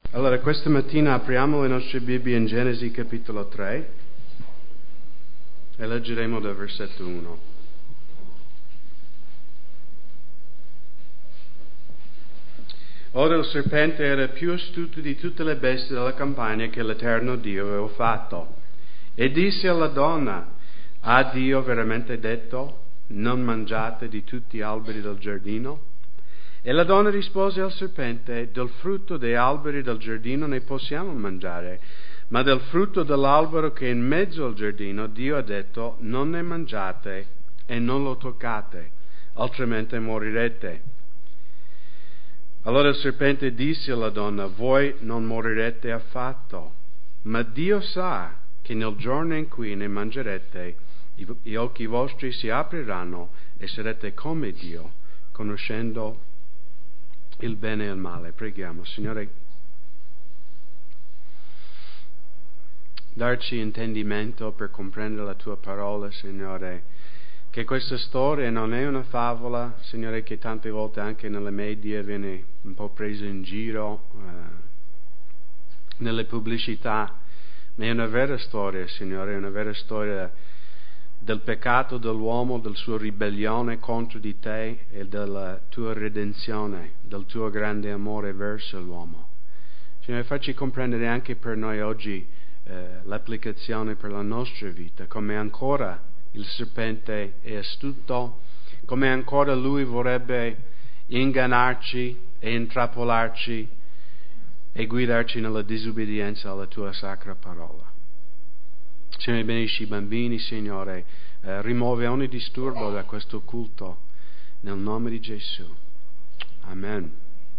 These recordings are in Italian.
Allora, questa mattina apriamo le nostre Bibbie in Genesi capitolo 3 e leggeremo dal versetto 1. Ora il serpente era più astuto di tutte le bestie della campagna che l'Eterno Dio aveva fatto. E disse alla donna: ha Dio veramente detto, non mangiate di tutti gli alberi del giardino? E la donna rispose al serpente: del frutto dei alberi del giardino ne possiamo mangiare, ma del frutto dell'albero che è in mezzo al giardino Dio ha detto: non ne mangiate e non lo toccate, altrimenti morirete. Allora il serpente disse alla donna: voi non morirete affatto, ma Dio sa che nel giorno in cui ne mangerete, gli occhi vostri si apriranno e sarete come Dio, conoscendo il bene e il male. Preghiamo. Signore, darci intendimento per comprendere la Tua parola, Signore, che questa storia non è una favola, Signore, che tante volte anche nelle media viene un po' presa in giro, nelle pubblicità, ma è una vera storia, Signore, è una vera storia del peccato dell'uomo, della sua ribellione contro di Te e della Tua redenzione, del Tuo grande amore verso l'uomo. Signore, facci comprendere anche per noi oggi l'applicazione per la nostra vita, come ancora il serpente è astuto, come ancora lui vorrebbe ingannarci e intrappolarci e guidarci nella disobbedienza alla Tua sacra parola. Signore, benedici i bambini, Signore, rimuove ogni disturbo da questo culto, nel nome di Gesù. Amen.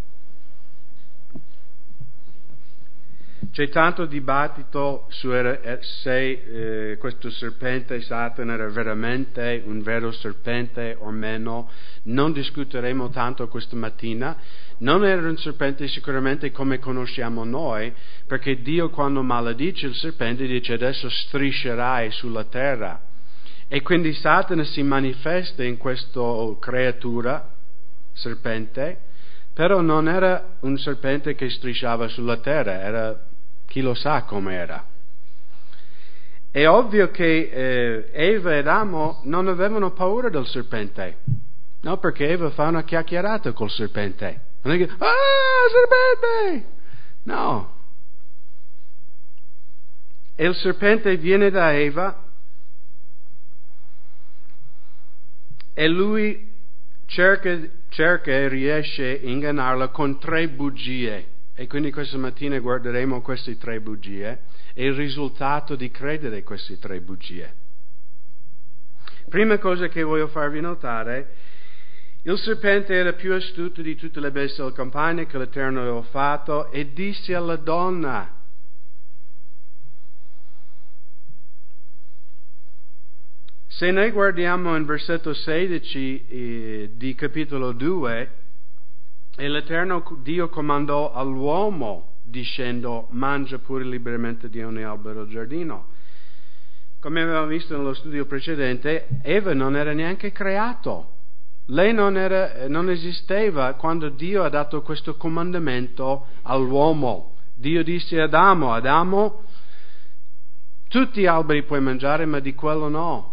C'è tanto dibattito su se questo serpente, Satana, era veramente un vero serpente o meno. Non discuteremo tanto questa mattina. Non era un serpente sicuramente come conosciamo noi, perché Dio quando maledice il serpente dice: adesso striscerai sulla terra. E quindi Satana si manifesta in questa creatura, serpente, però non era un serpente che strisciava sulla terra, era chi lo sa com'era. È ovvio che Eva ed Adamo non avevano paura del serpente, no? Perché Eva fa una chiacchierata col serpente. Non è che, serpente! No. E il serpente viene da Eva e lui cerca e riesce a ingannarla con 3 bugie. E quindi questa mattina guarderemo queste 3 bugie e il risultato di credere in queste 3 bugie. Prima cosa che voglio farvi notare: il serpente era più astuto di tutte le bestie della campagna che l'Eterno aveva fatto e disse alla donna. Se noi guardiamo in versetto 16 di capitolo 2, e l'Eterno Dio comandò all'uomo dicendo: mangia pure liberamente di ogni albero del giardino. Come avevamo visto nello studio precedente, Eva non era neanche creato. Lei non esisteva quando Dio ha dato questo comandamento all'uomo. Dio disse ad Adamo, tutti gli alberi puoi mangiare, ma di quello no.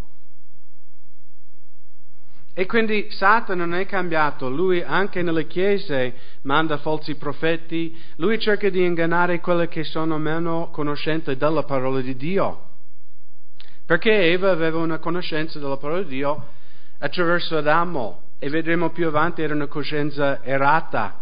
E quindi Satana non è cambiato, lui anche nelle chiese manda falsi profeti, lui cerca di ingannare quelli che sono meno conoscenti della parola di Dio. Perché Eva aveva una conoscenza della parola di Dio attraverso Adamo, e vedremo più avanti era una coscienza errata.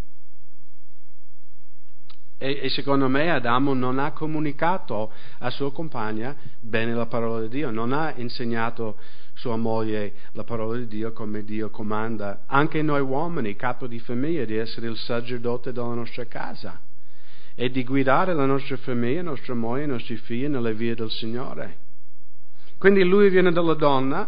E secondo me Adamo non ha comunicato a sua compagna bene la parola di Dio, non ha insegnato sua moglie la parola di Dio come Dio comanda. Anche noi uomini, capo di famiglia, di essere il sacerdote della nostra casa e di guidare la nostra famiglia, la nostra moglie, i nostri figli nelle vie del Signore. Quindi lui viene dalla donna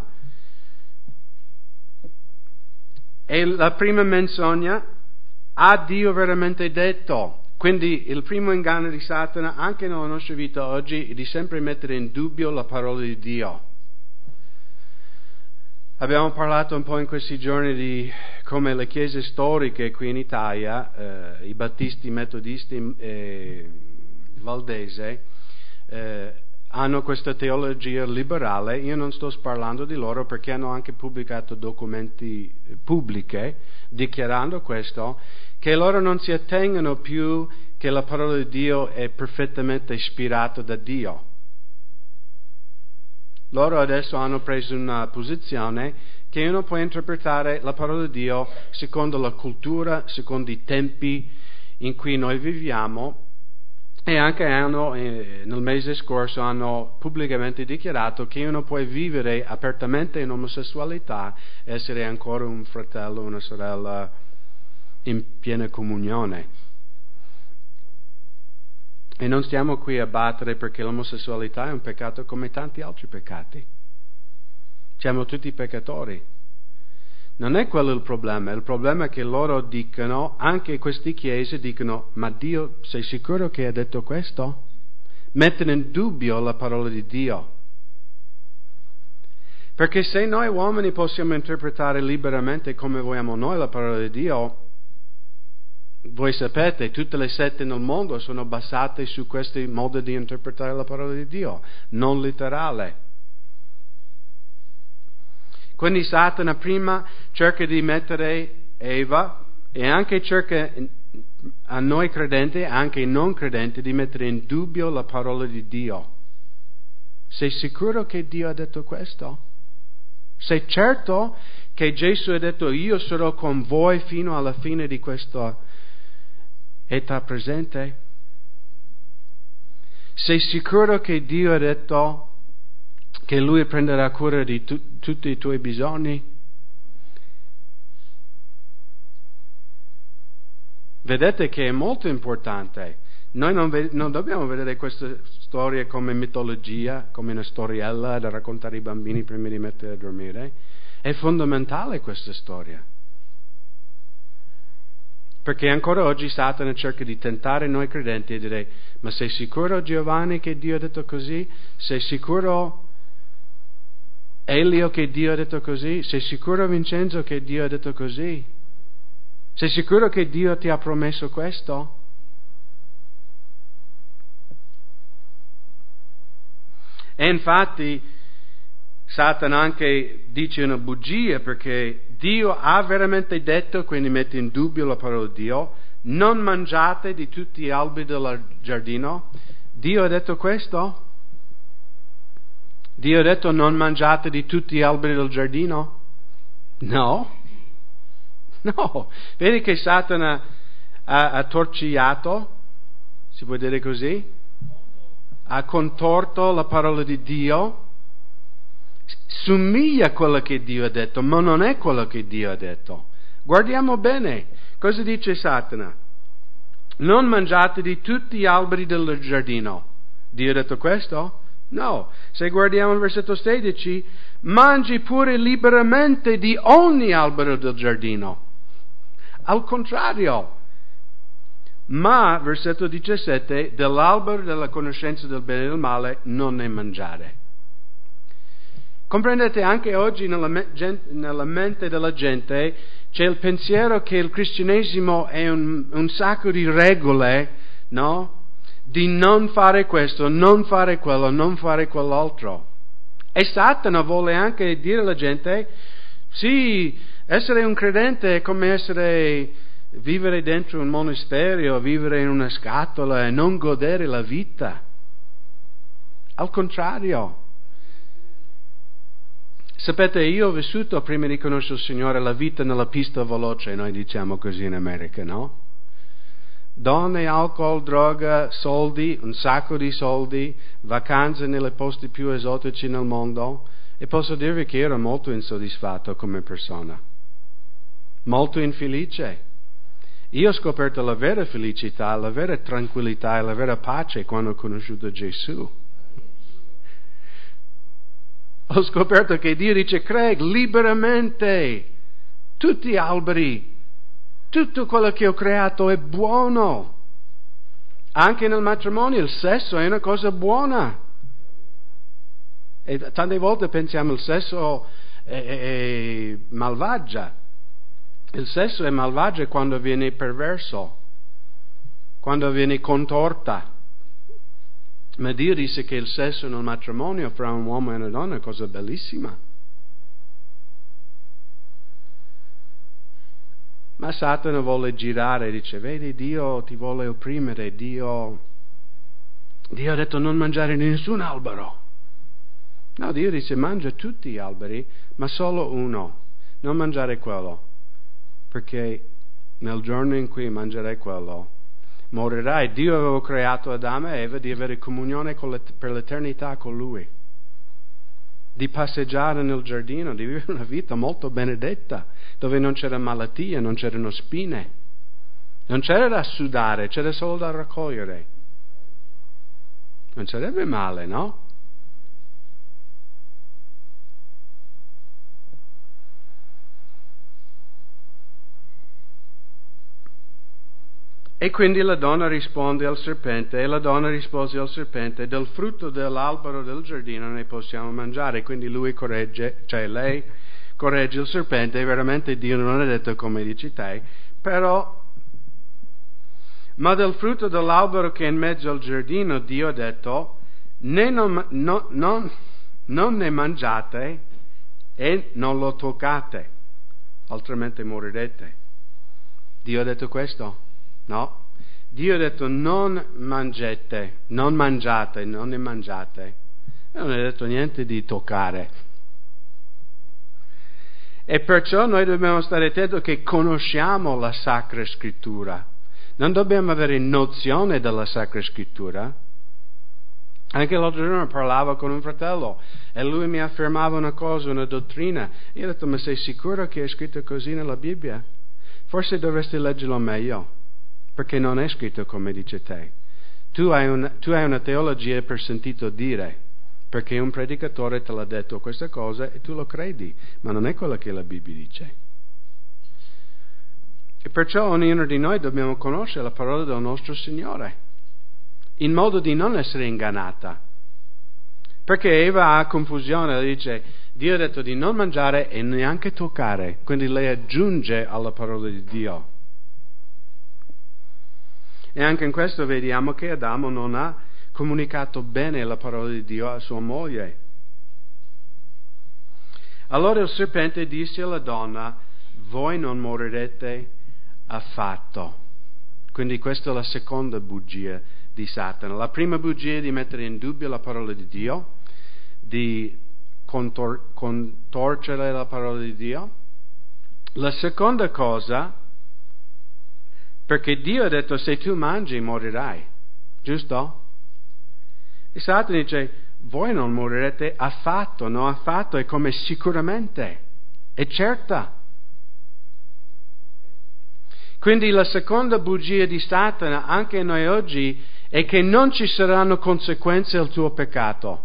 e la prima menzogna: ha Dio veramente detto? Quindi il primo inganno di Satana anche nella nostra vita oggi è di sempre mettere in dubbio la parola di Dio. Abbiamo parlato un po' in questi giorni di come le chiese storiche qui in Italia, i battisti, metodisti e valdese, hanno questa teologia liberale. Io non sto parlando di loro perché hanno anche pubblicato documenti pubbliche dichiarando questo, che loro non si attengono più che la parola di Dio è perfettamente ispirata da Dio. Loro adesso hanno preso una posizione che uno può interpretare la parola di Dio secondo la cultura, secondo i tempi in cui noi viviamo, e anche nel mese scorso hanno pubblicamente dichiarato che uno può vivere apertamente in omosessualità e essere ancora un fratello, una sorella in piena comunione. E non stiamo qui a battere perché l'omosessualità è un peccato come tanti altri peccati. Siamo tutti peccatori. Non è quello il problema è che loro dicono, anche queste chiese dicono, ma Dio, sei sicuro che ha detto questo? Mettono in dubbio la parola di Dio. Perché se noi uomini possiamo interpretare liberamente come vogliamo noi la parola di Dio, voi sapete, tutte le sette nel mondo sono basate su questo modo di interpretare la parola di Dio, non letterale. Quindi Satana prima cerca di mettere Eva e anche cerca a noi credenti, anche ai non credenti, di mettere in dubbio la parola di Dio. Sei sicuro che Dio ha detto questo? Sei certo che Gesù ha detto io sarò con voi fino alla fine di questa età presente? Sei sicuro che Dio ha detto che Lui prenderà cura di tutti i tuoi bisogni? Vedete che è molto importante. Noi non dobbiamo vedere questa storia come mitologia, come una storiella da raccontare ai bambini prima di mettere a dormire. È fondamentale questa storia. Perché ancora oggi Satana cerca di tentare noi credenti e dire, ma sei sicuro Giovanni che Dio ha detto così? Sei sicuro Elio che Dio ha detto così? Sei sicuro Vincenzo che Dio ha detto così? Sei sicuro che Dio ti ha promesso questo? E infatti Satana anche dice una bugia perché Dio ha veramente detto, quindi mette in dubbio la parola di Dio, non mangiate di tutti gli alberi del giardino. Dio ha detto questo? Dio ha detto non mangiate di tutti gli alberi del giardino? No. No. Vedi che Satana ha torcigliato, si può dire così? Ha contorto la parola di Dio. Somiglia a quello che Dio ha detto, ma non è quello che Dio ha detto. Guardiamo bene, cosa dice Satana? Non mangiate di tutti gli alberi del giardino. Dio ha detto questo? No. Se guardiamo il versetto 16, mangi pure liberamente di ogni albero del giardino. Al contrario. Ma, versetto 17, dell'albero della conoscenza del bene e del male non ne mangiare. Comprendete, anche oggi nella mente della gente c'è il pensiero che il cristianesimo è un sacco di regole, no? Di non fare questo, non fare quello, non fare quell'altro. E Satana vuole anche dire alla gente, sì, essere un credente è come vivere dentro un monastero, vivere in una scatola e non godere la vita. Al contrario. Sapete, io ho vissuto prima di conoscere il Signore la vita nella pista veloce, noi diciamo così in America, no? Donne, alcol, droga, soldi, un sacco di soldi, vacanze nei posti più esotici nel mondo, e posso dirvi che ero molto insoddisfatto come persona, molto infelice. Io ho scoperto la vera felicità, la vera tranquillità e la vera pace quando ho conosciuto Gesù. Ho scoperto che Dio dice, Craig, liberamente, tutti gli alberi, tutto quello che ho creato è buono. Anche nel matrimonio il sesso è una cosa buona. E tante volte pensiamo il sesso è malvagia. Il sesso è malvagio quando viene perverso, quando viene contorta. Ma Dio disse che il sesso nel matrimonio fra un uomo e una donna è una cosa bellissima. Ma Satana vuole girare, dice, vedi, Dio ti vuole opprimere, Dio ha detto non mangiare nessun albero. No, Dio dice mangia tutti gli alberi, ma solo uno, non mangiare quello, perché nel giorno in cui mangerai quello, morirai. Dio aveva creato Adamo e Eva di avere comunione per l'eternità con Lui, di passeggiare nel giardino, di vivere una vita molto benedetta, dove non c'era malattia, non c'erano spine, non c'era da sudare, c'era solo da raccogliere. Non sarebbe male, no? E quindi la donna risponde al serpente, e la donna rispose al serpente, del frutto dell'albero del giardino ne possiamo mangiare. Quindi lui corregge, cioè lei corregge il serpente, e veramente Dio non ha detto come dici te, però, ma del frutto dell'albero che è in mezzo al giardino Dio ha detto, non ne mangiate e non lo toccate, altrimenti morirete. Dio ha detto questo? No. Dio ha detto non mangiate, non ne mangiate. E non ha detto niente di toccare. E perciò noi dobbiamo stare attenti che conosciamo la Sacra Scrittura. Non dobbiamo avere nozione della Sacra Scrittura. Anche l'altro giorno parlavo con un fratello e lui mi affermava una cosa, una dottrina. Io ho detto, ma sei sicuro che è scritto così nella Bibbia? Forse dovresti leggerlo meglio, perché non è scritto come dice te. Tu hai una teologia per sentito dire, perché un predicatore te l'ha detto questa cosa e tu lo credi, ma non è quello che la Bibbia dice. E perciò ognuno di noi dobbiamo conoscere la parola del nostro Signore, in modo di non essere ingannata. Perché Eva ha confusione, dice, Dio ha detto di non mangiare e neanche toccare, quindi lei aggiunge alla parola di Dio. E anche in questo vediamo che Adamo non ha comunicato bene la parola di Dio a sua moglie. Allora il serpente disse alla donna, voi non morirete affatto. Quindi questa è la seconda bugia di Satana. La prima bugia è di mettere in dubbio la parola di Dio, di contorcere la parola di Dio. La seconda cosa, perché Dio ha detto se tu mangi morirai, giusto? E Satana dice, voi non morirete affatto, no affatto, è come sicuramente, è certa. Quindi la seconda bugia di Satana, anche noi oggi, è che non ci saranno conseguenze al tuo peccato.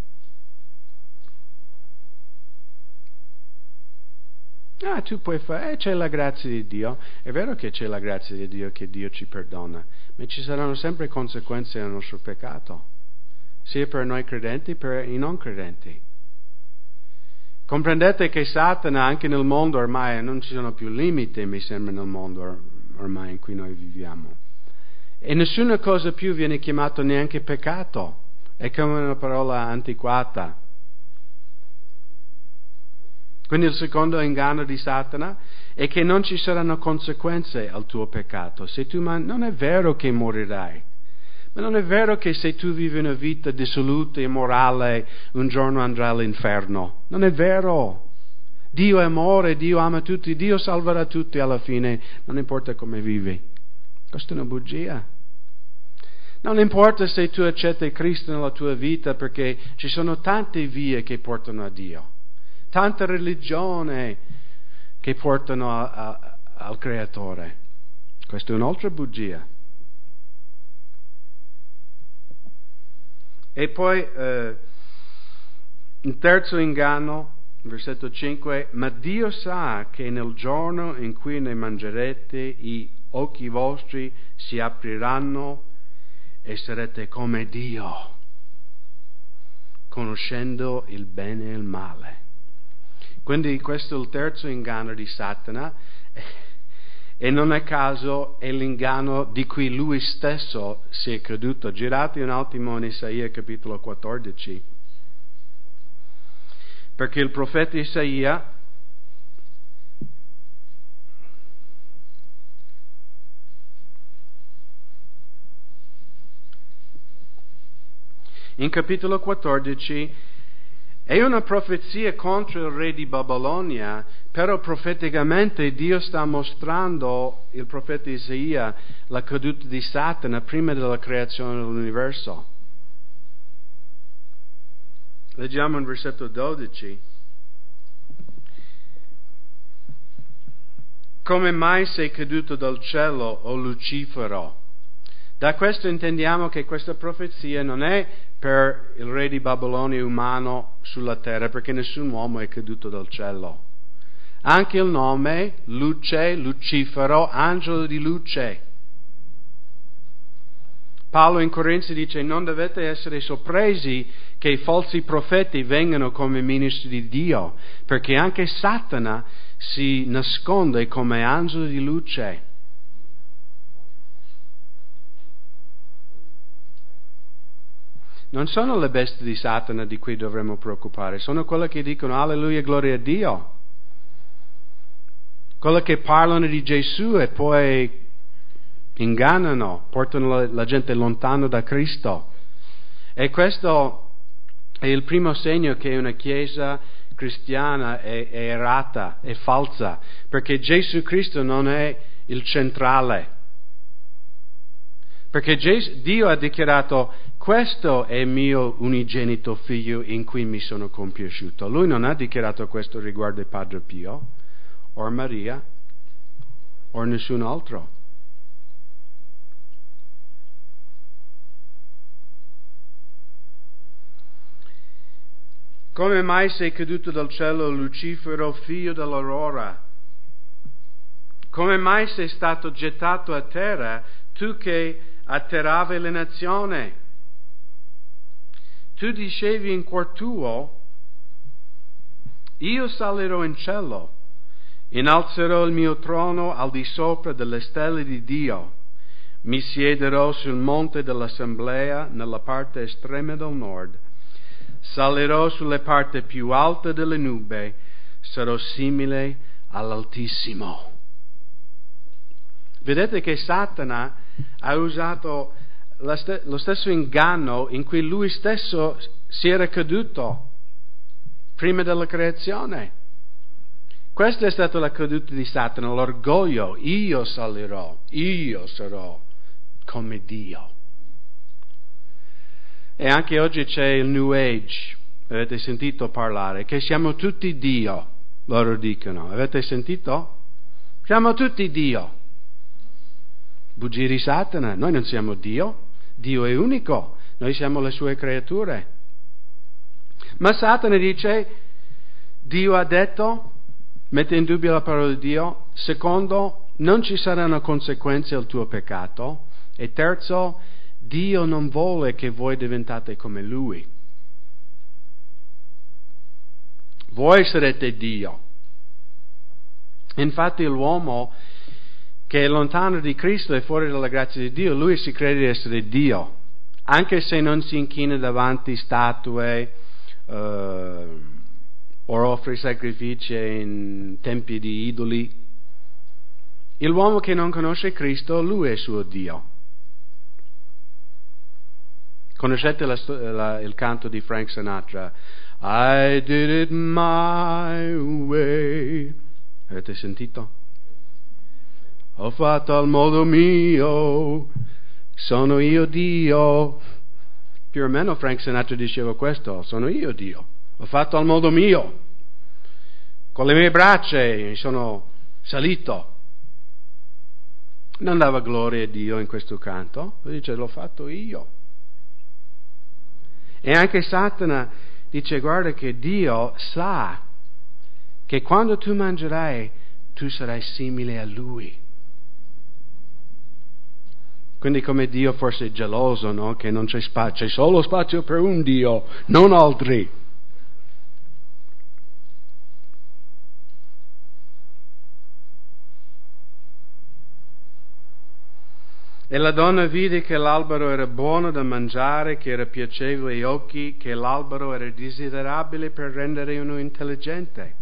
Tu puoi fare, c'è la grazia di Dio. È vero che c'è la grazia di Dio, che Dio ci perdona, ma ci saranno sempre conseguenze al nostro peccato, sia per noi credenti che per i non credenti. Comprendete che Satana, anche nel mondo ormai, non ci sono più limiti, mi sembra, nel mondo ormai in cui noi viviamo. E nessuna cosa più viene chiamata neanche peccato. È come una parola antiquata. Quindi il secondo inganno di Satana è che non ci saranno conseguenze al tuo peccato. Se tu non è vero che morirai, ma non è vero che se tu vivi una vita dissoluta e immorale un giorno andrai all'inferno. Non è vero. Dio è amore, Dio ama tutti, Dio salverà tutti alla fine, non importa come vivi. Questa è una bugia. Non importa se tu accetti Cristo nella tua vita, perché ci sono tante vie che portano a Dio. Tanta religione che portano al Creatore. Questa è un'altra bugia. E poi il terzo inganno, versetto 5, ma Dio sa che nel giorno in cui ne mangerete i occhi vostri si apriranno e sarete come Dio, conoscendo il bene e il male. Quindi questo è il terzo inganno di Satana, e non a caso è l'inganno di cui lui stesso si è creduto. Girate un attimo in Isaia capitolo 14, perché il profeta Isaia in capitolo 14 è una profezia contro il re di Babilonia, però profeticamente Dio sta mostrando, il profeta Isaia, la caduta di Satana prima della creazione dell'universo. Leggiamo in versetto 12. Come mai sei caduto dal cielo, o Lucifero? Da questo intendiamo che questa profezia non è per il re di Babilonia umano sulla terra, perché nessun uomo è caduto dal cielo. Anche il nome, luce, Lucifero, angelo di luce. Paolo in Corinzi dice: non dovete essere sorpresi che i falsi profeti vengano come ministri di Dio, perché anche Satana si nasconde come angelo di luce. Non sono le bestie di Satana di cui dovremmo preoccupare, sono quelle che dicono alleluia, gloria a Dio. Quelle che parlano di Gesù e poi ingannano, portano la gente lontano da Cristo. E questo è il primo segno che una chiesa cristiana è errata, è falsa, perché Gesù Cristo non è il centrale. Perché Dio ha dichiarato: questo è il mio unigenito figlio in cui mi sono compiaciuto. Lui non ha dichiarato questo riguardo il Padre Pio, o Maria, o nessun altro. Come mai sei caduto dal cielo, Lucifero, figlio dell'aurora? Come mai sei stato gettato a terra, tu che atterravi le nazioni? Tu dicevi in cuor tuo: io salirò in cielo, innalzerò il mio trono al di sopra delle stelle di Dio, mi siederò sul monte dell'assemblea nella parte estrema del nord, salirò sulle parti più alte delle nube, sarò simile all'Altissimo. Vedete che Satana ha usato lo stesso inganno in cui lui stesso si era caduto prima della creazione. Questa è stata la caduta di Satana, l'orgoglio: io salirò, io sarò come Dio. E anche oggi c'è il New Age, avete sentito parlare, che siamo tutti Dio, loro dicono. Avete sentito? Siamo tutti Dio. Bugie di Satana, noi non siamo Dio, Dio è unico, noi siamo le sue creature. Ma Satana dice: Dio ha detto, mette in dubbio la parola di Dio. Secondo, non ci saranno conseguenze al tuo peccato. E terzo, Dio non vuole che voi diventate come Lui. Voi sarete Dio. Infatti l'uomo che è lontano di Cristo e fuori dalla grazia di Dio, lui si crede di essere Dio, anche se non si inchina davanti statue o offre sacrifici in tempi di idoli. L'uomo che non conosce Cristo, lui è suo Dio. Conoscete il canto di Frank Sinatra? I did it my way. Avete sentito? Ho fatto al modo mio, sono io Dio. Più o meno Frank Sinatra diceva questo: sono io Dio, ho fatto al modo mio, con le mie braccia mi sono salito. Non dava gloria a Dio in questo canto, lui dice: l'ho fatto io. E anche Satana dice: guarda che Dio sa che quando tu mangerai tu sarai simile a Lui. Quindi come Dio forse è geloso, no? Che non c'è spazio, c'è solo spazio per un Dio, non altri. E la donna vide che l'albero era buono da mangiare, che era piacevole agli occhi, che l'albero era desiderabile per rendere uno intelligente.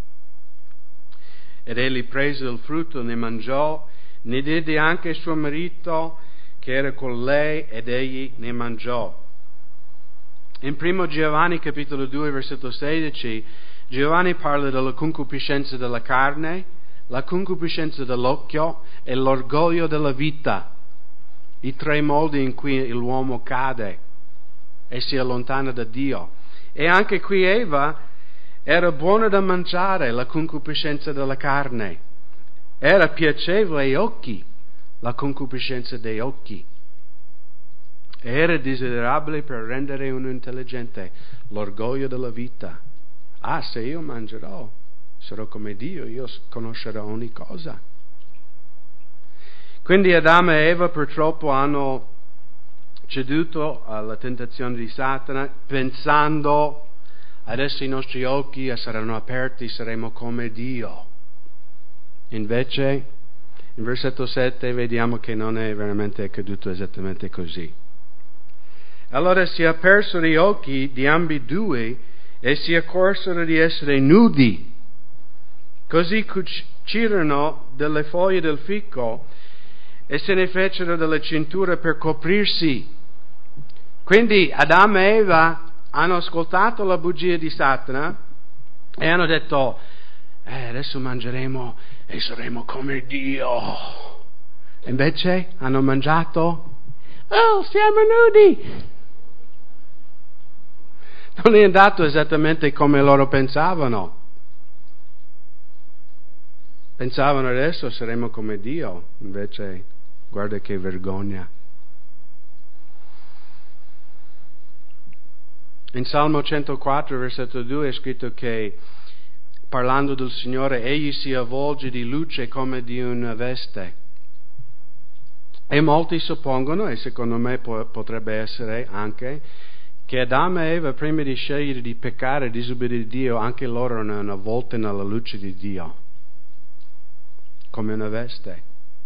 Ed egli prese il frutto, ne mangiò, ne diede anche suo marito che era con lei, ed egli ne mangiò. In 1 Giovanni capitolo 2 versetto 16, Giovanni parla della concupiscenza della carne, la concupiscenza dell'occhio e l'orgoglio della vita, i tre modi in cui l'uomo cade e si allontana da Dio. E anche qui Eva era buona da mangiare, la concupiscenza della carne, era piacevole agli occhi, la concupiscenza degli occhi. Era desiderabile per rendere uno intelligente, l'orgoglio della vita. Ah, se io mangerò, sarò come Dio, io conoscerò ogni cosa. Quindi Adamo e Eva purtroppo hanno ceduto alla tentazione di Satana, pensando adesso i nostri occhi saranno aperti, saremo come Dio. Invece, in versetto 7 vediamo che non è veramente accaduto esattamente così. Allora si apersero gli occhi di ambedue e si accorsero di essere nudi. Così cucirono delle foglie del fico e se ne fecero delle cinture per coprirsi. Quindi Adamo e Eva hanno ascoltato la bugia di Satana e hanno detto, adesso mangeremo e saremo come Dio. E invece hanno mangiato, siamo nudi. Non è andato esattamente come loro pensavano. Pensavano adesso saremo come Dio, invece guarda che vergogna. In Salmo 104, versetto 2 è scritto che, parlando del Signore, egli si avvolge di luce come di una veste. E molti suppongono, e secondo me potrebbe essere anche, che Adamo e Eva, prima di scegliere di peccare e disobbedire a Dio, anche loro erano avvolti nella luce di Dio, come una veste.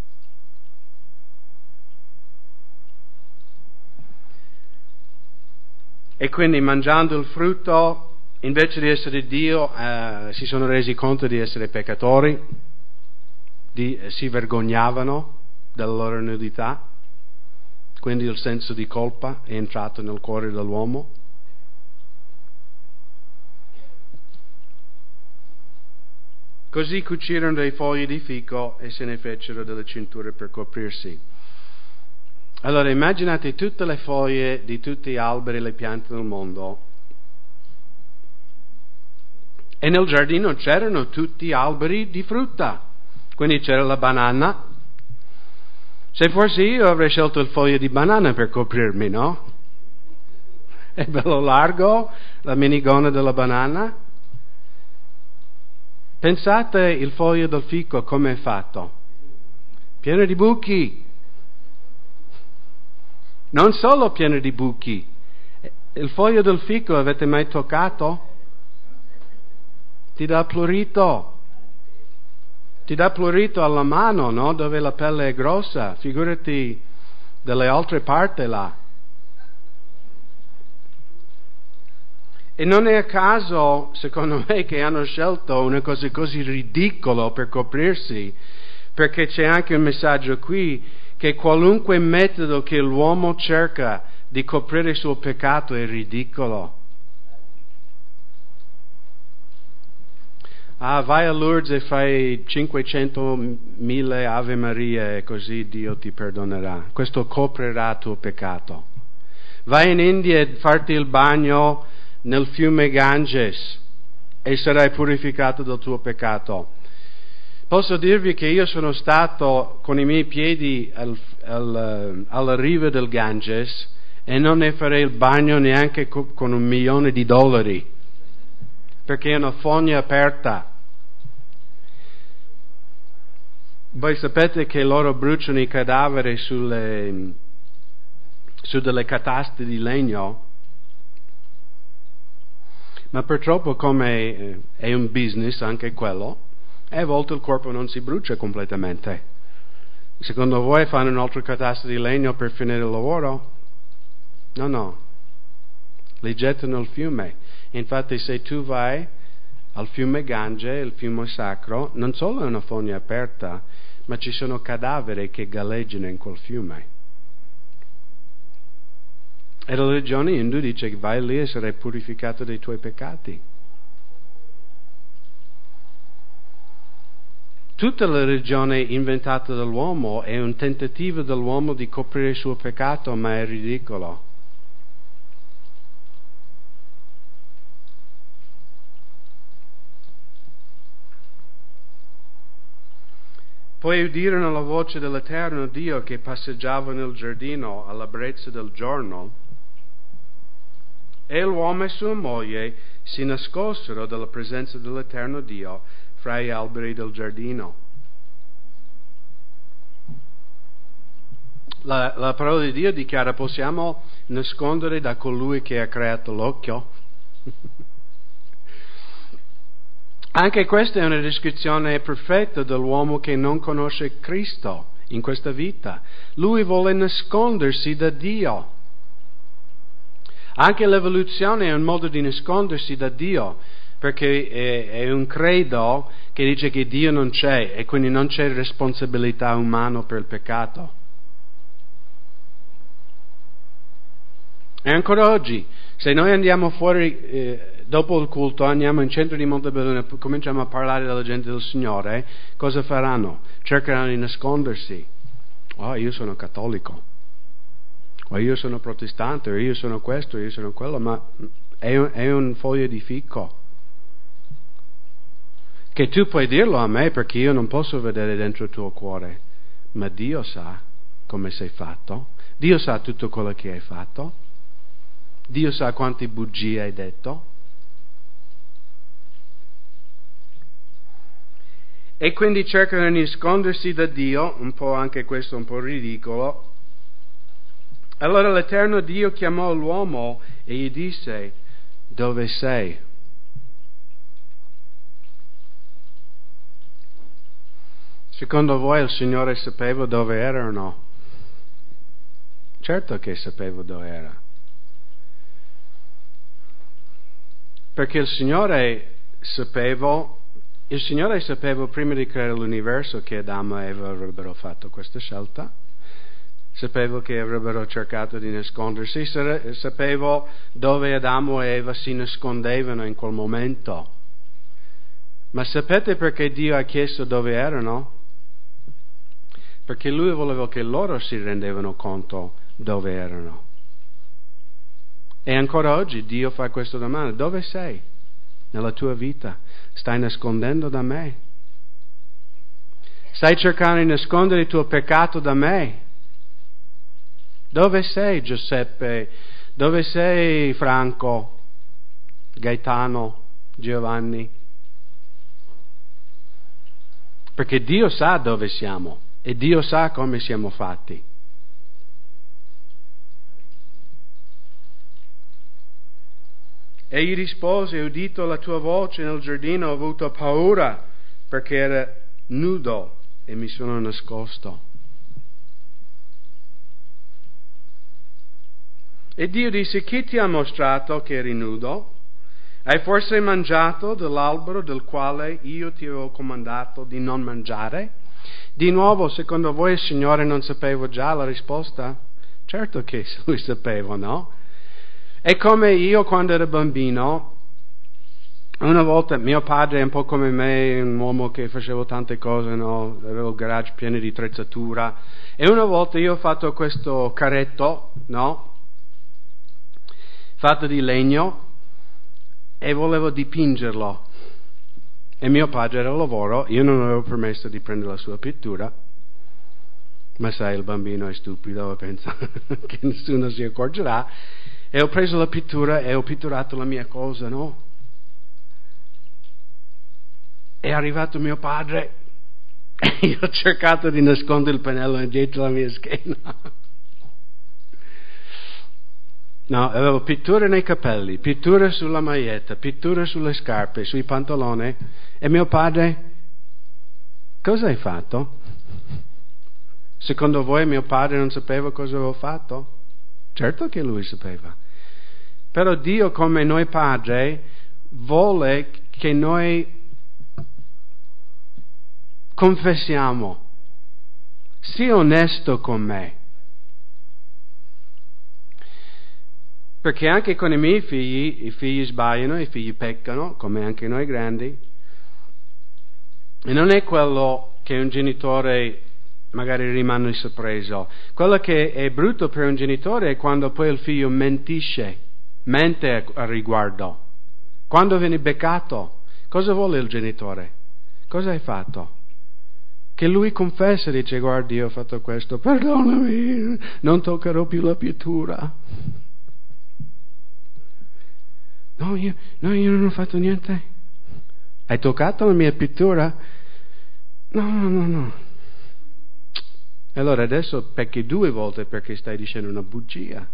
E quindi mangiando il frutto, invece di essere Dio, si sono resi conto di essere peccatori, si vergognavano della loro nudità, quindi il senso di colpa è entrato nel cuore dell'uomo. Così cucirono dei fogli di fico e se ne fecero delle cinture per coprirsi. Allora immaginate tutte le foglie di tutti gli alberi e le piante del mondo. E nel giardino c'erano tutti alberi di frutta. Quindi c'era la banana. Se fossi io avrei scelto il foglio di banana per coprirmi, no? È bello largo, la minigonna della banana. Pensate il foglio del fico come è fatto. Pieno di buchi. Non solo pieno di buchi. Il foglio del fico avete mai toccato? Ti dà prurito. Ti dà prurito alla mano, no? Dove la pelle è grossa. Figurati dalle altre parti là. E non è a caso, secondo me, che hanno scelto una cosa così ridicola per coprirsi, perché c'è anche un messaggio qui, che qualunque metodo che l'uomo cerca di coprire il suo peccato è ridicolo. Vai a Lourdes e fai 500.000 Ave Maria e così Dio ti perdonerà. Questo coprirà il tuo peccato. Vai in India e farti il bagno nel fiume Ganges e sarai purificato dal tuo peccato. Posso dirvi che io sono stato con i miei piedi alla riva del Ganges e non ne farei il bagno neanche con $1.000.000, perché è una fogna aperta. Voi sapete che loro bruciano i cadaveri su delle cataste di legno, ma purtroppo come è un business anche quello, e a volte il corpo non si brucia completamente. Secondo voi fanno un altro catasto di legno per finire il lavoro? No. Li gettano al fiume. Infatti se tu vai al fiume Gange, il fiume sacro, non solo è una fogna aperta, ma ci sono cadaveri che galleggiano in quel fiume. E la religione indù dice che vai lì e sarai purificato dai tuoi peccati. Tutta la religione inventata dall'uomo è un tentativo dell'uomo di coprire il suo peccato, ma è ridicolo. Poi udirono la voce dell'Eterno Dio che passeggiava nel giardino alla brezza del giorno, e l'uomo e sua moglie si nascosero dalla presenza dell'Eterno Dio fra gli alberi del giardino. La parola di Dio dichiara: possiamo nascondere da colui che ha creato l'occhio? Anche questa è una descrizione perfetta dell'uomo che non conosce Cristo in questa vita. Lui vuole nascondersi da Dio. Anche l'evoluzione è un modo di nascondersi da Dio, perché è un credo che dice che Dio non c'è e quindi non c'è responsabilità umana per il peccato. E ancora oggi, se noi andiamo fuori dopo il culto, andiamo in centro di Montebelluna, cominciamo a parlare della gente del Signore, cosa faranno? Cercheranno di nascondersi. Oh, io sono cattolico, o io sono protestante, o io sono questo, io sono quello, ma è un foglio di fico. Che tu puoi dirlo a me perché io non posso vedere dentro il tuo cuore, ma Dio sa come sei fatto, Dio sa tutto quello che hai fatto, Dio sa quante bugie hai detto. E quindi cercano di nascondersi da Dio, un po' anche questo un po' ridicolo. Allora l'Eterno Dio chiamò l'uomo e gli disse: dove sei? Secondo voi il Signore sapeva dove era o no? Certo che sapeva dove era. Perché il Signore sapeva prima di creare l'universo che Adamo e Eva avrebbero fatto questa scelta. Sapeva che avrebbero cercato di nascondersi, sapeva dove Adamo e Eva si nascondevano in quel momento. Ma sapete perché Dio ha chiesto dove erano? Perché Lui voleva che loro si rendevano conto dove erano. E ancora oggi Dio fa questa domanda: dove sei nella tua vita? Stai nascondendo da me? Stai cercando di nascondere il tuo peccato da me? Dove sei Giuseppe? Dove sei Franco, Gaetano, Giovanni? Perché Dio sa dove siamo e Dio sa come siamo fatti. E gli rispose: ho udito la tua voce nel giardino, ho avuto paura perché era nudo e mi sono nascosto. E Dio disse: chi ti ha mostrato che eri nudo? Hai forse mangiato dell'albero del quale io ti avevo comandato di non mangiare? Di nuovo, secondo voi il Signore non sapeva già la risposta? Certo che Lui sapeva, no? È come io quando ero bambino, una volta mio padre è un po' come me, un uomo che faceva tante cose, no? Avevo il garage pieno di attrezzatura, e una volta io ho fatto questo carretto, no? Fatto di legno, e volevo dipingerlo. E mio padre era al lavoro, io non avevo permesso di prendere la sua pittura, ma sai, il bambino è stupido e pensa che nessuno si accorgerà, e ho preso la pittura e ho pitturato la mia cosa, no? È arrivato mio padre e io ho cercato di nascondere il pennello dietro la mia schiena. No, avevo pitture nei capelli, pitture sulla maglietta, pitture sulle scarpe, sui pantaloni. E mio padre, cosa hai fatto? Secondo voi mio padre non sapeva cosa avevo fatto? Certo che lui sapeva. Però Dio, come noi padri, vuole che noi confessiamo. Sii onesto con me. Perché anche con i miei figli, i figli sbagliano, i figli peccano, come anche noi grandi. E non è quello che un genitore magari rimane sorpreso. Quello che è brutto per un genitore è quando poi il figlio mente al riguardo. Quando viene beccato, cosa vuole il genitore? Cosa hai fatto? Che lui confessa e dice: guardi, io ho fatto questo, perdonami, non toccherò più la pittura. No, io non ho fatto niente. Hai toccato la mia pittura? No. E allora adesso pecchi 2 volte perché stai dicendo una bugia.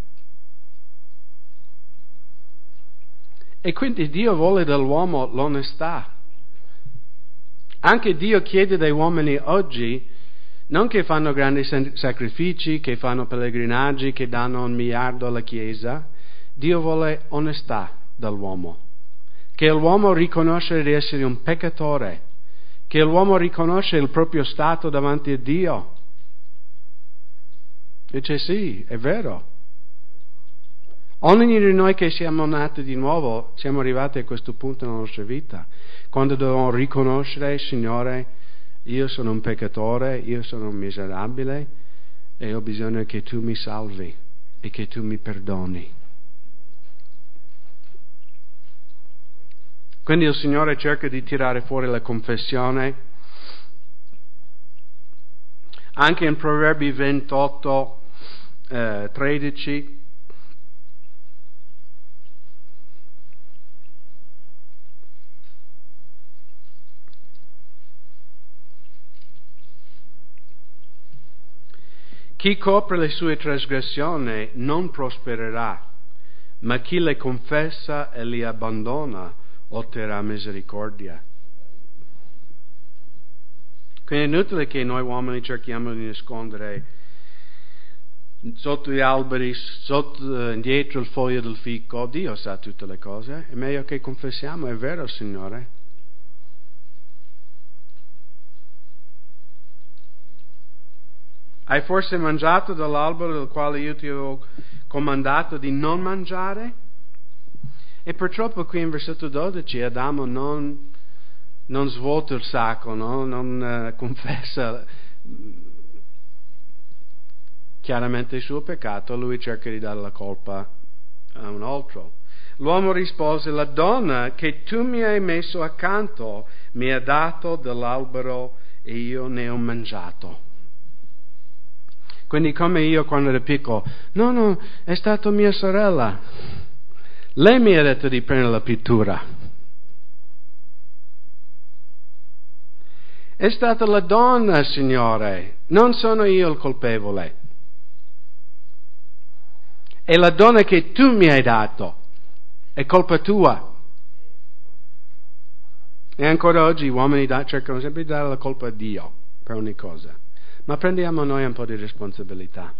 E quindi Dio vuole dall'uomo l'onestà. Anche Dio chiede dai uomini oggi, non che fanno grandi sacrifici, che fanno pellegrinaggi, che danno 1 miliardo alla Chiesa. Dio vuole onestà dall'uomo. Che l'uomo riconosce di essere un peccatore. Che l'uomo riconosce il proprio stato davanti a Dio. Dice sì, è vero. Ognuno di noi che siamo nati di nuovo, siamo arrivati a questo punto nella nostra vita, quando dobbiamo riconoscere: Signore, io sono un peccatore, io sono un miserabile e ho bisogno che tu mi salvi e che tu mi perdoni. Quindi il Signore cerca di tirare fuori la confessione. Anche in Proverbi 28, 13, chi copre le sue trasgressioni non prospererà, ma chi le confessa e li abbandona otterrà misericordia. Quindi è inutile che noi uomini cerchiamo di nascondere sotto gli alberi, dietro il foglio del fico. Dio sa tutte le cose. È meglio che confessiamo: è vero, Signore. Hai forse mangiato dall'albero del quale io ti ho comandato di non mangiare? E purtroppo qui in versetto 12 Adamo non svuota il sacco, no? Non confessa chiaramente il suo peccato, lui cerca di dare la colpa a un altro. L'uomo rispose: la donna che tu mi hai messo accanto mi ha dato dell'albero e io ne ho mangiato. Quindi come io quando ero piccolo: no, è stata mia sorella, lei mi ha detto di prendere la pittura. È stata la donna, Signore, non sono io il colpevole. È la donna che tu mi hai dato, è colpa tua. E ancora oggi gli uomini cercano sempre di dare la colpa a Dio per ogni cosa. Ma prendiamo noi un po' di responsabilità.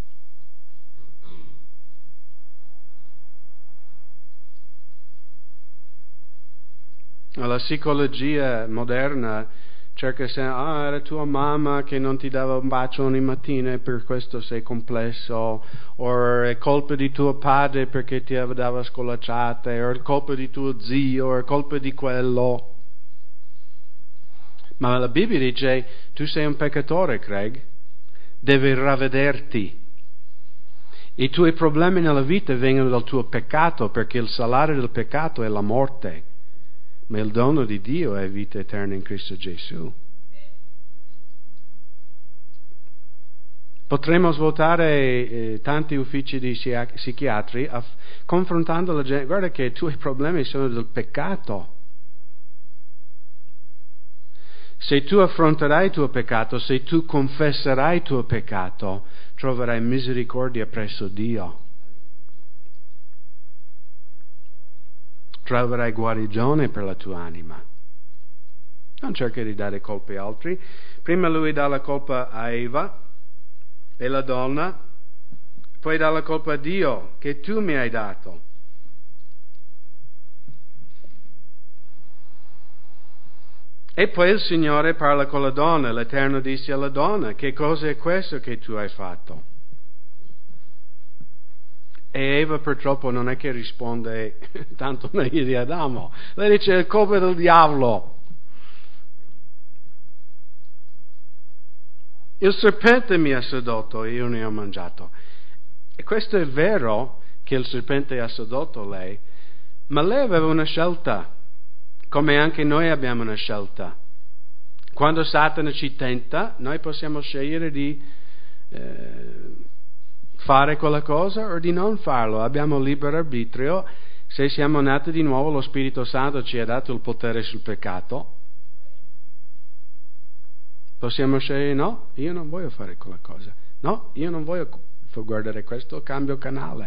La psicologia moderna cerca sempre: era tua mamma che non ti dava un bacio ogni mattina e per questo sei complesso, o è colpa di tuo padre perché ti dava scolacciate, o è colpa di tuo zio, o è colpa di quello. Ma la Bibbia dice: tu sei un peccatore, Craig, devi ravvederti. I tuoi problemi nella vita vengono dal tuo peccato, perché il salario del peccato è la morte, ma il dono di Dio è vita eterna in Cristo Gesù. Potremmo svuotare tanti uffici di psichiatri confrontando la gente: guarda che i tuoi problemi sono del peccato. Se tu affronterai il tuo peccato, se tu confesserai il tuo peccato, troverai misericordia presso Dio. Troverai guarigione per la tua anima. Non cerca di dare colpe a altri. Prima lui dà la colpa a Eva, E la donna poi dà la colpa a Dio che tu mi hai dato. E poi il Signore parla con la donna, l'Eterno disse alla donna: che cosa è questo che tu hai fatto? E Eva purtroppo non è che risponde tanto meglio di Adamo. Lei dice: è colpa del diavolo. Il serpente mi ha sedotto e io ne ho mangiato. E questo è vero che il serpente ha sedotto lei, ma lei aveva una scelta, come anche noi abbiamo una scelta. Quando Satana ci tenta, noi possiamo scegliere di fare quella cosa o di non farlo. Abbiamo libero arbitrio. Se siamo nati di nuovo, lo Spirito Santo ci ha dato il potere sul peccato. Possiamo scegliere: no, io non voglio fare quella cosa. No, io non voglio guardare questo, cambio canale.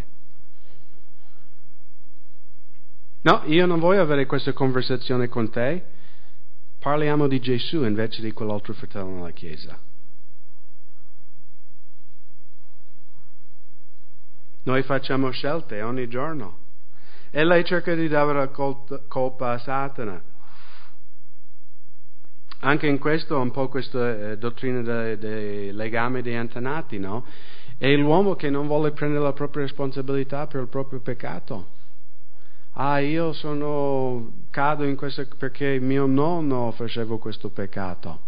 No, io non voglio avere questa conversazione con te. Parliamo di Gesù invece di quell'altro fratello nella Chiesa. Noi facciamo scelte ogni giorno. E lei cerca di dare la colpa a Satana. Anche in questo, un po' questa dottrina dei legami dei antenati, no? È l'uomo che non vuole prendere la propria responsabilità per il proprio peccato. Io cado in questo perché mio nonno faceva questo peccato.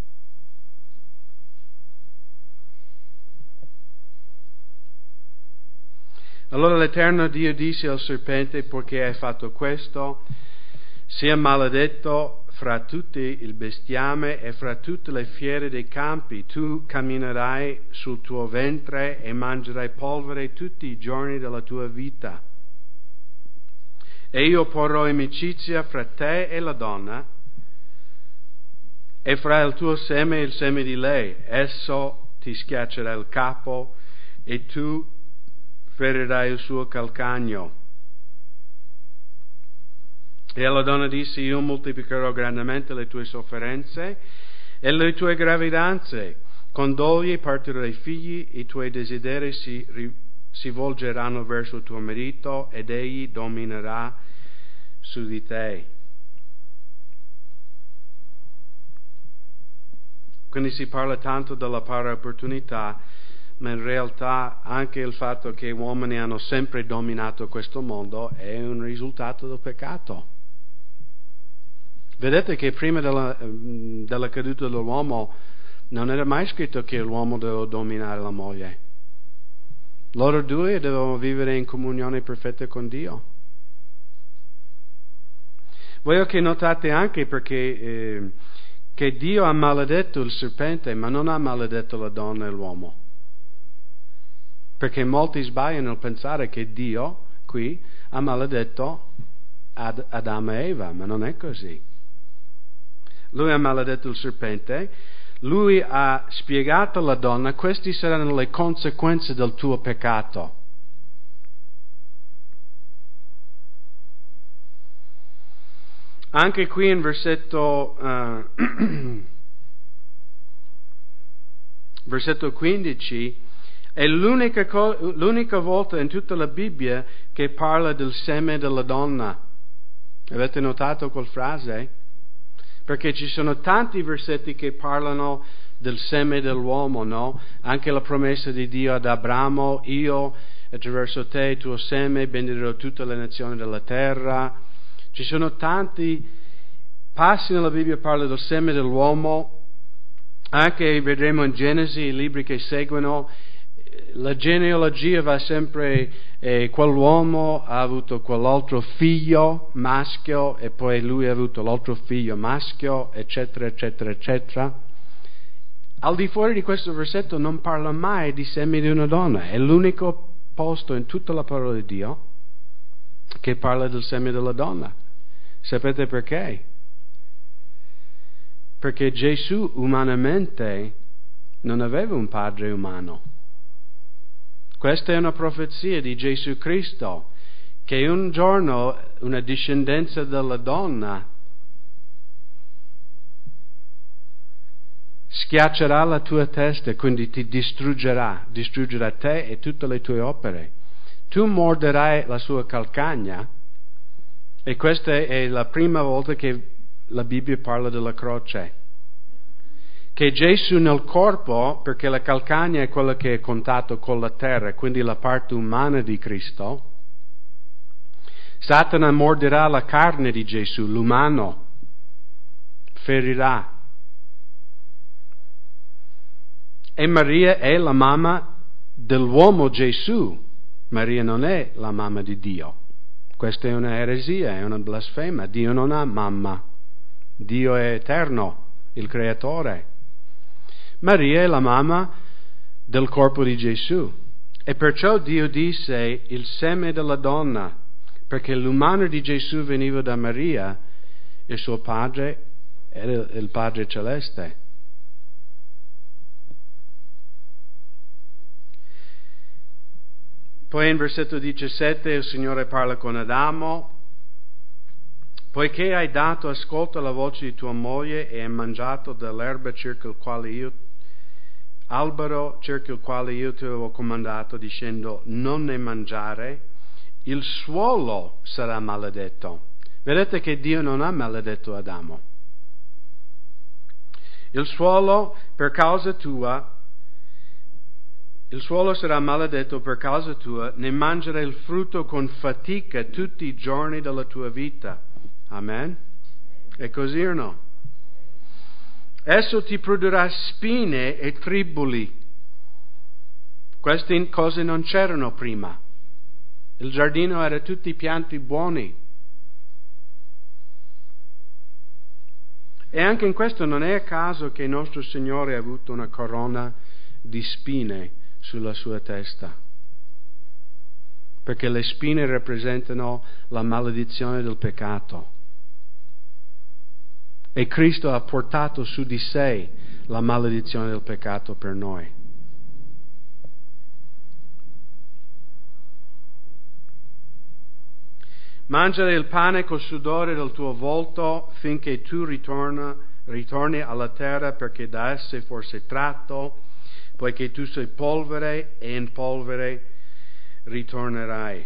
Allora l'Eterno Dio disse al serpente: poiché hai fatto questo, sia maledetto fra tutti il bestiame e fra tutte le fiere dei campi. Tu camminerai sul tuo ventre e mangerai polvere tutti i giorni della tua vita. E io porrò inimicizia fra te e la donna, e fra il tuo seme e il seme di lei. Esso ti schiaccerà il capo e tu ferirai il suo calcagno. E alla donna disse: io moltiplicherò grandemente le tue sofferenze e le tue gravidanze. Con doglie partirai figli, i tuoi desideri si volgeranno verso il tuo marito ed egli dominerà su di te. Quindi si parla tanto della pari opportunità, ma in realtà anche il fatto che gli uomini hanno sempre dominato questo mondo è un risultato del peccato. Vedete che prima della caduta dell'uomo non era mai scritto che l'uomo doveva dominare la moglie. Loro due dovevano vivere in comunione perfetta con Dio. Voglio che notate anche perché che Dio ha maledetto il serpente, ma non ha maledetto la donna e l'uomo. Perché molti sbagliano nel pensare che Dio qui ha maledetto Adamo e Eva, ma non è così. Lui ha maledetto il serpente, lui ha spiegato alla donna: queste saranno le conseguenze del tuo peccato. Anche qui in versetto 15 è l'unica volta in tutta la Bibbia che parla del seme della donna. Avete notato quella frase? Perché ci sono tanti versetti che parlano del seme dell'uomo, no? Anche la promessa di Dio ad Abramo: io attraverso te, tuo seme, bendirò tutte le nazioni della terra. Ci sono tanti passi nella Bibbia che parlano del seme dell'uomo. Anche vedremo in Genesi, i libri che seguono, la genealogia va sempre, quell'uomo ha avuto quell'altro figlio maschio e poi lui ha avuto l'altro figlio maschio, eccetera, eccetera, eccetera. Al di fuori di questo versetto non parla mai di seme di una donna. È l'unico posto in tutta la parola di Dio che parla del seme della donna. Sapete perché? Perché Gesù umanamente non aveva un padre umano. Questa è una profezia di Gesù Cristo, che un giorno una discendenza della donna schiaccerà la tua testa, quindi ti distruggerà te e tutte le tue opere. Tu morderai la sua calcagna, e questa è la prima volta che la Bibbia parla della croce. Che Gesù nel corpo, perché la calcagna è quella che è a contatto con la terra, quindi la parte umana di Cristo, Satana morderà la carne di Gesù, l'umano, ferirà. E Maria è la mamma dell'uomo Gesù. Maria non è la mamma di Dio. Questa è una eresia, è una blasfema. Dio non ha mamma. Dio è eterno, il creatore. Maria è la mamma del corpo di Gesù. E perciò Dio disse il seme della donna, perché l'umano di Gesù veniva da Maria e suo padre era il Padre Celeste. Poi in versetto 17 il Signore parla con Adamo: poiché hai dato ascolto alla voce di tua moglie e hai mangiato dell'erba albero circa il quale io ti avevo comandato, dicendo non ne mangiare, il suolo sarà maledetto. Vedete che Dio non ha maledetto Adamo. Il suolo sarà maledetto per causa tua, ne mangerai il frutto con fatica tutti i giorni della tua vita. Amen? È così o no? Esso ti produrrà spine e triboli. Queste cose non c'erano prima. Il giardino era tutti pianti buoni. E anche in questo non è a caso che il nostro Signore ha avuto una corona di spine sulla sua testa, perché le spine rappresentano la maledizione del peccato. E Cristo ha portato su di sé la maledizione del peccato per noi. Mangiare il pane col sudore del tuo volto finché tu ritorni alla terra, perché da essa sei tratto, poiché tu sei polvere e in polvere ritornerai.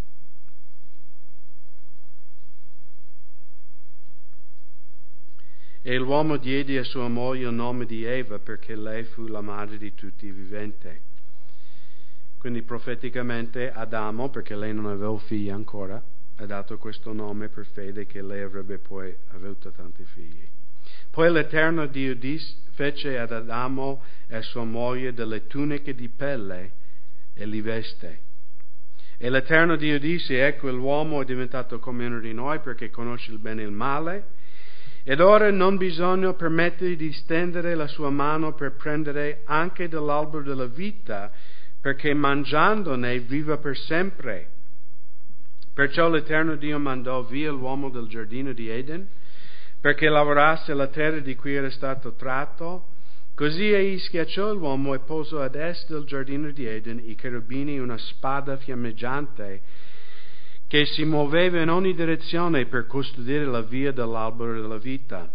E l'uomo diede a sua moglie il nome di Eva, perché lei fu la madre di tutti i viventi. Quindi profeticamente Adamo, perché lei non aveva figli ancora, ha dato questo nome per fede che lei avrebbe poi avuto tanti figli. Poi l'Eterno Dio fece ad Adamo e a sua moglie delle tuniche di pelle e li veste. E l'Eterno Dio disse: ecco, l'uomo è diventato come uno di noi, perché conosce il bene e il male, ed ora non bisogna permettergli di stendere la sua mano per prendere anche dell'albero della vita, perché mangiandone viva per sempre. Perciò l'Eterno Dio mandò via l'uomo dal giardino di Eden, perché lavorasse la terra di cui era stato tratto. Così egli schiacciò l'uomo e posò ad est del giardino di Eden i cherubini, una spada fiammeggiante che si muoveva in ogni direzione per custodire la via dell'albero della vita.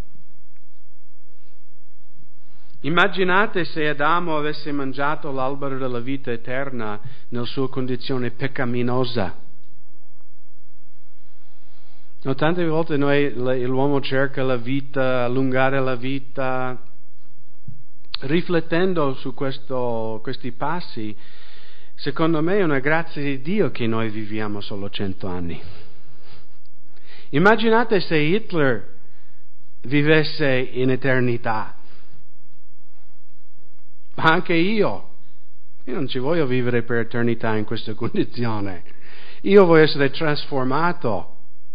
Immaginate se Adamo avesse mangiato l'albero della vita eterna nella sua condizione peccaminosa. No, tante volte l'uomo cerca la vita, allungare la vita. Riflettendo su questi passi, secondo me è una grazia di Dio che noi viviamo solo 100 anni. Immaginate se Hitler vivesse in eternità. Ma anche io non ci voglio vivere per eternità in questa condizione. Io voglio essere trasformato.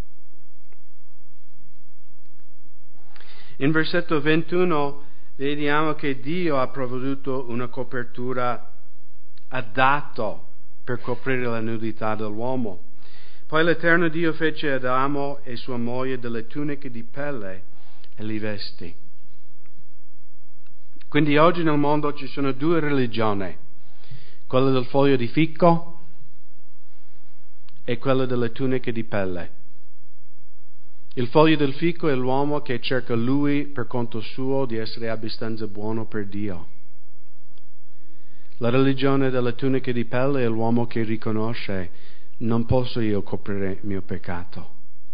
In versetto 21 vediamo che Dio ha provveduto una copertura adatta per coprire la nudità dell'uomo. Poi l'Eterno Dio fece ad Adamo e sua moglie delle tuniche di pelle e li vestì. Quindi oggi nel mondo ci sono due religioni, quella del foglio di fico e quella delle tuniche di pelle. Il foglio del fico è l'uomo che cerca lui per conto suo di essere abbastanza buono per Dio. La religione della tunica di pelle è l'uomo che riconosce: non posso io coprire il mio peccato.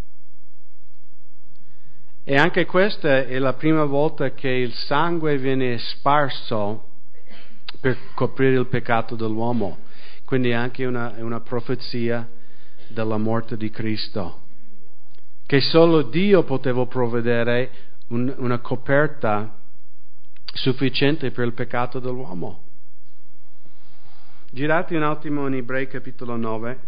E anche questa è la prima volta che il sangue viene sparso per coprire il peccato dell'uomo. Quindi è anche una profezia della morte di Cristo, che solo Dio poteva provvedere una coperta sufficiente per il peccato dell'uomo. Girate un attimo in Ebrei capitolo 9.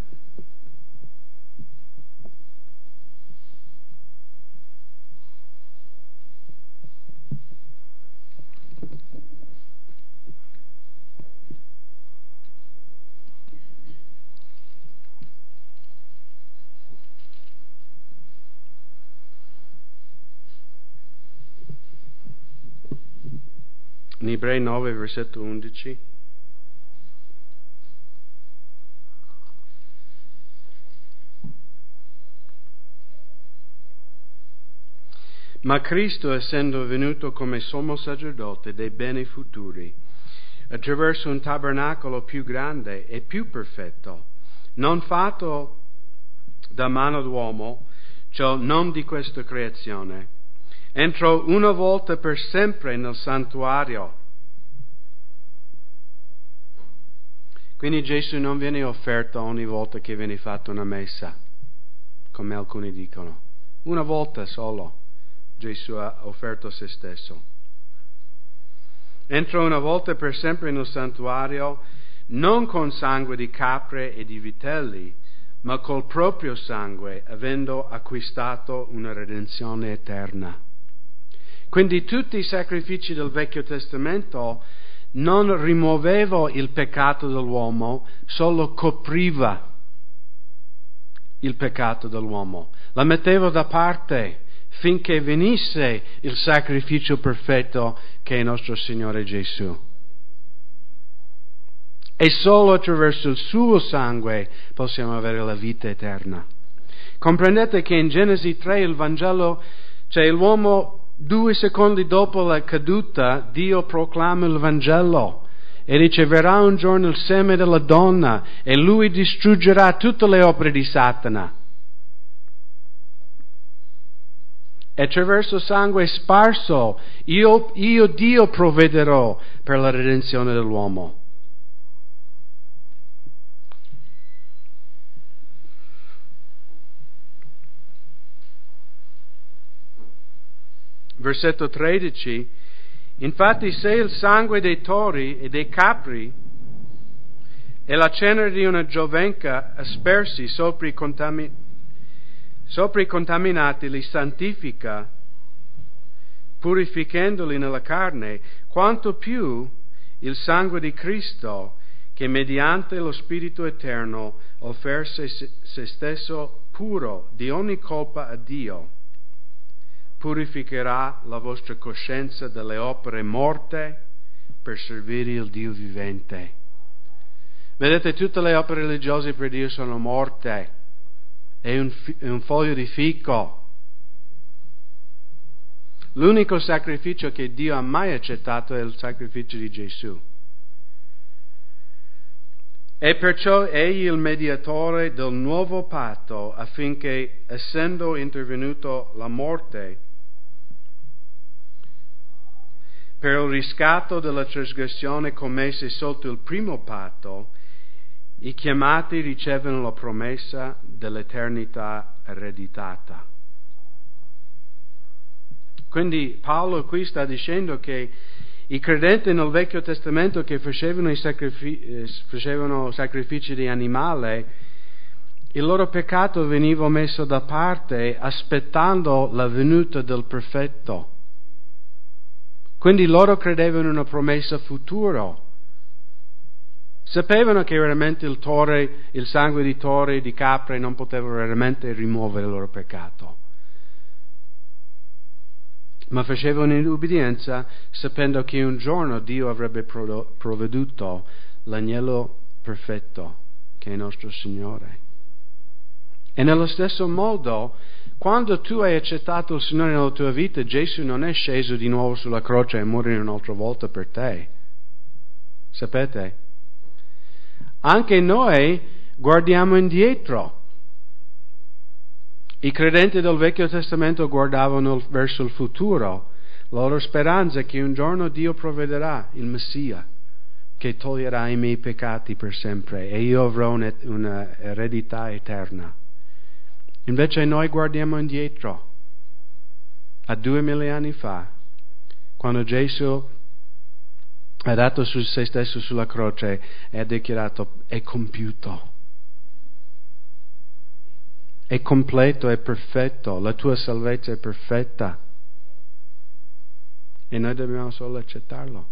In Ebrei 9, versetto 11. Ma Cristo, essendo venuto come sommo sacerdote dei beni futuri, attraverso un tabernacolo più grande e più perfetto, non fatto da mano d'uomo, cioè non di questa creazione, entrò una volta per sempre nel santuario. Quindi Gesù non viene offerto ogni volta che viene fatta una messa, come alcuni dicono. Una volta solo Gesù ha offerto se stesso. Entrò una volta per sempre nel santuario, non con sangue di capre e di vitelli, ma col proprio sangue, avendo acquistato una redenzione eterna. Quindi tutti i sacrifici del Vecchio Testamento non rimuoveva il peccato dell'uomo, solo copriva il peccato dell'uomo. La metteva da parte finché venisse il sacrificio perfetto che è nostro Signore Gesù. E solo attraverso il suo sangue possiamo avere la vita eterna. Comprendete che in Genesi 3 il Vangelo, cioè l'uomo 2 secondi dopo la caduta, Dio proclama il Vangelo e dice: verrà un giorno il seme della donna e lui distruggerà tutte le opere di Satana. E attraverso il sangue sparso, io Dio provvederò per la redenzione dell'uomo. Versetto 13. Infatti se il sangue dei tori e dei capri e la cenere di una giovenca aspersi sopra i contaminati li santifica, purificandoli nella carne, quanto più il sangue di Cristo, che mediante lo Spirito Eterno offerse se stesso puro di ogni colpa a Dio, purificherà la vostra coscienza dalle opere morte per servire il Dio vivente. Vedete, tutte le opere religiose per Dio sono morte. È un foglio di fico. L'unico sacrificio che Dio ha mai accettato è il sacrificio di Gesù. E perciò egli è il mediatore del nuovo patto, affinché, essendo intervenuto la morte per il riscatto della trasgressione commesse sotto il primo patto, i chiamati ricevono la promessa dell'eternità ereditata. Quindi Paolo qui sta dicendo che i credenti nel Vecchio Testamento che facevano sacrifici di animale, il loro peccato veniva messo da parte aspettando la venuta del perfetto. Quindi loro credevano in una promessa futura. Sapevano che veramente il sangue di tore e di capre non poteva veramente rimuovere il loro peccato. Ma facevano in ubbidienza sapendo che un giorno Dio avrebbe provveduto l'agnello perfetto che è nostro Signore. E nello stesso modo, Quando tu hai accettato il Signore nella tua vita, Gesù non è sceso di nuovo sulla croce e morire un'altra volta per te. Sapete? Anche noi guardiamo indietro. I credenti del Vecchio Testamento guardavano verso il futuro. La loro speranza è che un giorno Dio provvederà il Messia, che toglierà i miei peccati per sempre e io avrò una eredità eterna. Invece noi guardiamo indietro, a 2000 anni fa, quando Gesù ha dato su se stesso sulla croce e ha dichiarato: è compiuto, è completo, è perfetto, la tua salvezza è perfetta. E noi dobbiamo solo accettarlo.